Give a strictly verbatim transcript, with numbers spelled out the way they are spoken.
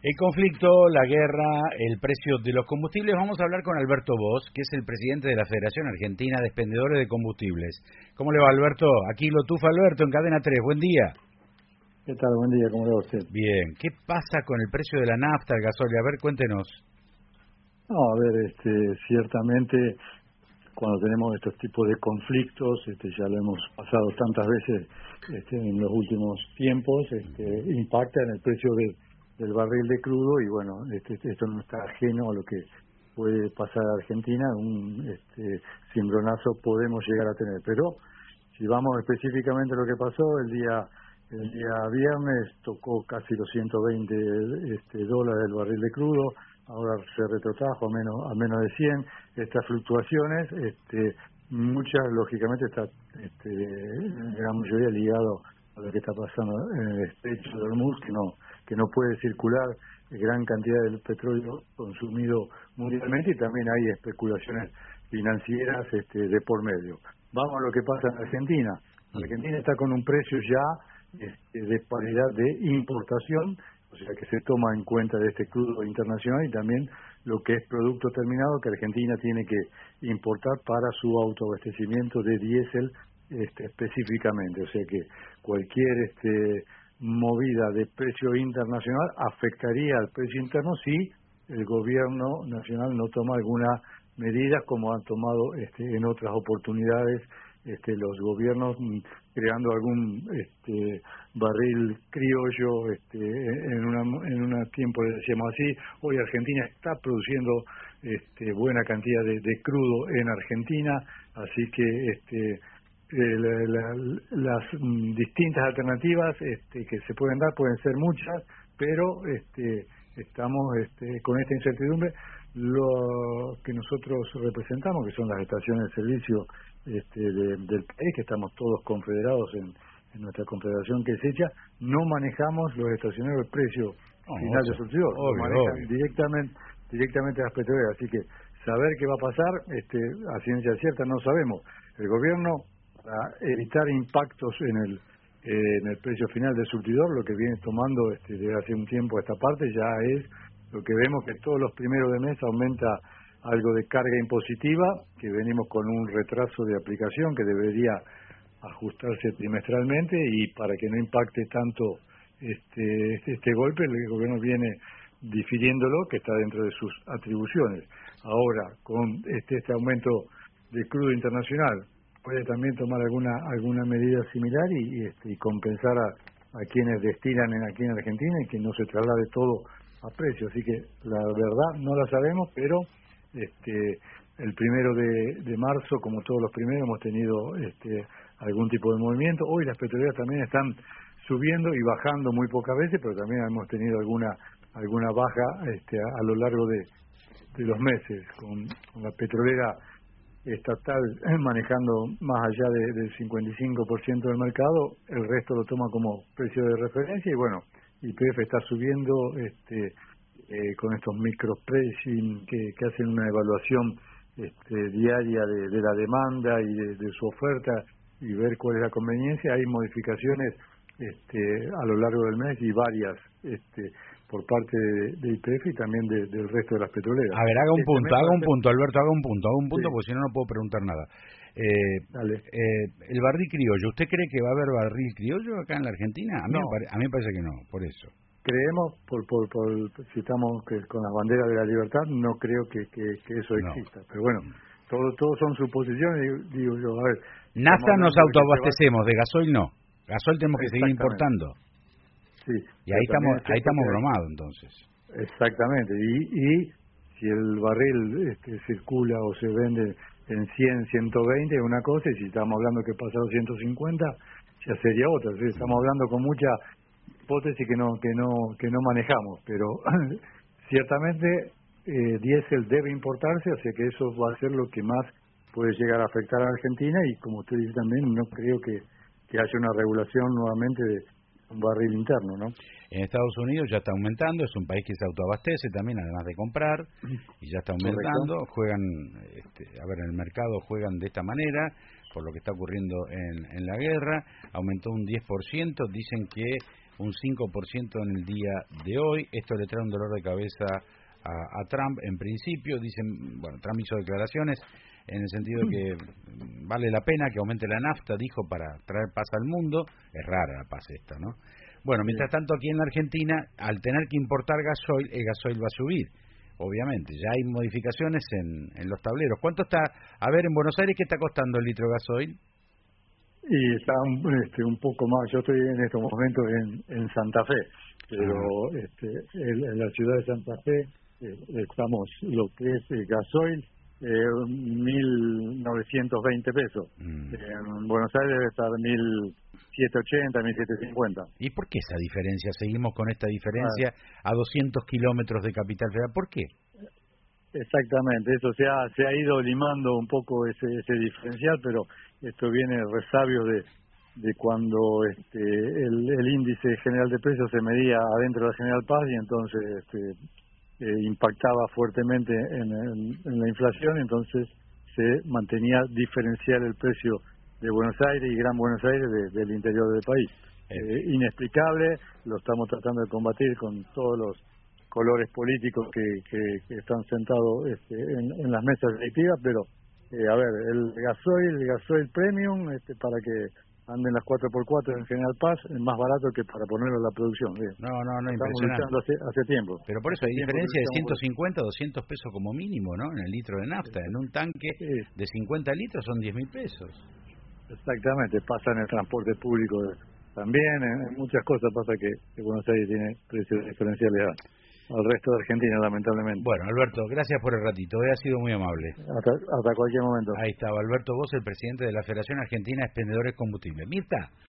El conflicto, la guerra, el precio de los combustibles. Vamos a hablar con Alberto Bosch, que es el presidente de la Federación Argentina de Expendedores de Combustibles. ¿Cómo le va, Alberto? Aquí lo tufa Alberto en Cadena tres. Buen día. ¿Qué tal? Buen día, ¿cómo le va usted? Bien. ¿Qué pasa con el precio de la nafta, el gasóleo? A ver, cuéntenos. No, a ver, este, ciertamente cuando tenemos estos tipos de conflictos, este, ya lo hemos pasado tantas veces este, en los últimos tiempos, este, impacta en el precio de, del barril de crudo y bueno, este, esto no está ajeno a lo que puede pasar a Argentina, un este, cimbronazo podemos llegar a tener, pero si vamos específicamente a lo que pasó, el día el día viernes tocó casi los ciento veinte este, dólares el barril de crudo, ahora se retrotrajo a menos a menos de cien. Estas fluctuaciones, este, muchas lógicamente está este, en gran mayoría ligado a lo que está pasando en el estrecho de Hormuz, que no que no puede circular gran cantidad de petróleo consumido mundialmente y también hay especulaciones financieras este, de por medio. Vamos a lo que pasa en Argentina. Argentina está con un precio ya este, de paridad de importación, o sea que se toma en cuenta de este crudo internacional y también lo que es producto terminado que Argentina tiene que importar para su autoabastecimiento de diésel este, específicamente, o sea que cualquier este, movida de precio internacional afectaría al precio interno si el gobierno nacional no toma alguna medida como han tomado este, en otras oportunidades este, los gobiernos creando algún este, barril criollo este, en una en un tiempo le decíamos así. Hoy Argentina está produciendo este, buena cantidad de, de crudo en Argentina, así que este, eh, la, la, las mm, distintas alternativas este, que se pueden dar pueden ser muchas, pero este, estamos este, con esta incertidumbre. Lo que nosotros representamos, que son las estaciones de servicio este, de, del país, que estamos todos confederados en, en nuestra confederación que es hecha, no manejamos los estacioneros de precio oh, final de surtidor, lo manejan obvio. directamente directamente las petroleras, así que saber qué va a pasar, este, a ciencia cierta no sabemos. El gobierno, para evitar impactos en el eh, en el precio final del surtidor, lo que viene tomando este, desde hace un tiempo esta parte ya es lo que vemos que todos los primeros de mes aumenta algo de carga impositiva, que venimos con un retraso de aplicación que debería ajustarse trimestralmente y para que no impacte tanto este, este, este golpe, el gobierno viene difiriéndolo, que está dentro de sus atribuciones. Ahora, con este, este aumento de crudo internacional, puede también tomar alguna alguna medida similar y, y, este, y compensar a, a quienes destinan en aquí en Argentina y que no se traslade todo a precio, así que la verdad no la sabemos, pero este el primero de, de marzo, como todos los primeros, hemos tenido este algún tipo de movimiento. Hoy las petroleras también están subiendo y bajando muy pocas veces, pero también hemos tenido alguna alguna baja este a, a lo largo de, de los meses, con, con la petrolera estatal manejando más allá de, del cincuenta y cinco por ciento del mercado, el resto lo toma como precio de referencia y bueno, Y P F está subiendo este, eh, con estos micropricing que, que hacen una evaluación este, diaria de, de la demanda y de, de su oferta y ver cuál es la conveniencia. Hay modificaciones este, a lo largo del mes y varias este, por parte de, de Y P F y también de, del resto de las petroleras. A ver, haga un este punto, haga un ser... punto, Alberto, haga un punto, haga un punto, sí. porque si no, no puedo preguntar nada. Eh, Dale. eh, el barril criollo, ¿usted cree que va a haber barril criollo acá en la Argentina? A mí, No. me, pare, a mí me parece que no, por eso. Creemos, por, por, por si estamos que con la bandera de la libertad, no creo que, que, que eso No. exista. Pero bueno, todo, todo son suposiciones, digo, digo yo, a ver. Nafta nos autoabastecemos, va... de gasoil no. Gasoil tenemos que seguir importando. Sí. Y ahí estamos, ahí estamos que... bromados entonces. Exactamente. Y, y si el barril este, circula o se vende en cien, ciento veinte es una cosa, y si estamos hablando que pasa a ciento cincuenta ya sería otra. ¿Sí? Estamos hablando con mucha hipótesis que no que no que no manejamos, pero ciertamente eh, diésel debe importarse, o sea que eso va a ser lo que más puede llegar a afectar a Argentina y como usted dice también no creo que, que haya una regulación nuevamente de un barril interno, ¿no? En Estados Unidos ya está aumentando, es un país que se autoabastece también, además de comprar, y ya está aumentando. Correcto. Juegan, este, a ver, en el mercado juegan de esta manera, por lo que está ocurriendo en, en la guerra. Aumentó un diez por ciento, dicen que un cinco por ciento en el día de hoy. Esto le trae un dolor de cabeza a, a Trump en principio. Dicen, bueno, Trump hizo declaraciones en el sentido de que vale la pena que aumente la nafta, dijo, para traer paz al mundo. Es rara la paz esta, ¿no? Bueno, mientras tanto aquí en la Argentina, al tener que importar gasoil, el gasoil va a subir, obviamente. Ya hay modificaciones en, en los tableros. ¿Cuánto está, a ver, en Buenos Aires, qué está costando el litro de gasoil? Y está un, este, un poco más. Yo estoy en estos momentos en, en Santa Fe, pero ah. este, en, en la ciudad de Santa Fe eh, estamos lo que es el gasoil, eh, mil novecientos veinte pesos. Mm. En Buenos Aires debe estar mil setecientos ochenta, mil setecientos cincuenta. ¿Y por qué esa diferencia? Seguimos con esta diferencia ah. a doscientos kilómetros de Capital Federal. ¿Por qué? Exactamente, eso se ha, se ha ido limando un poco ese, ese diferencial, pero esto viene resabio de, de cuando este, el, el índice general de precios se medía adentro de la General Paz y entonces este, eh, impactaba fuertemente en, en, en la inflación, entonces se mantenía diferencial el precio de Buenos Aires y Gran Buenos Aires de, del interior del país. Eh, inexplicable, lo estamos tratando de combatir con todos los colores políticos que, que, que están sentados este, en, en las mesas directivas, pero eh, a ver, el gasoil, el gasoil premium, este, para que anden las cuatro por cuatro en General Paz, es más barato que para ponerlo en la producción. ¿sí? No, no, no, estamos impresionante. luchando hace, hace tiempo. Pero por eso hay diferencia de ciento cincuenta, doscientos pesos como mínimo, ¿no? En el litro de nafta. Sí. En un tanque sí. de cincuenta litros son diez mil pesos. Exactamente, pasa en el transporte público también, en, en muchas cosas pasa que, que Buenos Aires tiene precios diferenciales al resto de Argentina, lamentablemente. Bueno, Alberto, gracias por el ratito, eh, ha sido muy amable. Hasta, hasta cualquier momento. Ahí estaba Alberto Boss, el presidente de la Federación Argentina de Expendedores Combustibles. Mirta.